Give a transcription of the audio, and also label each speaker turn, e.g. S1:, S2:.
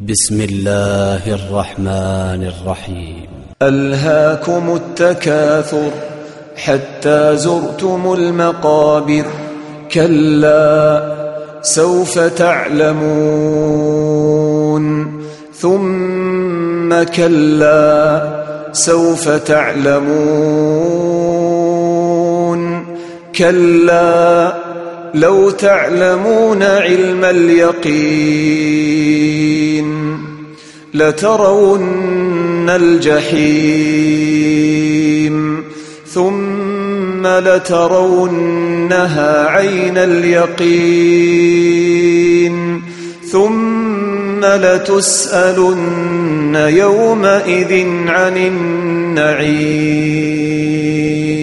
S1: بسم الله الرحمن الرحيم.
S2: ألهاكم التكاثر حتى زرتم المقابر، كلا سوف تعلمون ثم كلا سوف تعلمون، كلا لو تعلمون علم اليقين لترون الجحيم ثم لترونها عين اليقين ثم لتسألن يومئذ عن النعيم.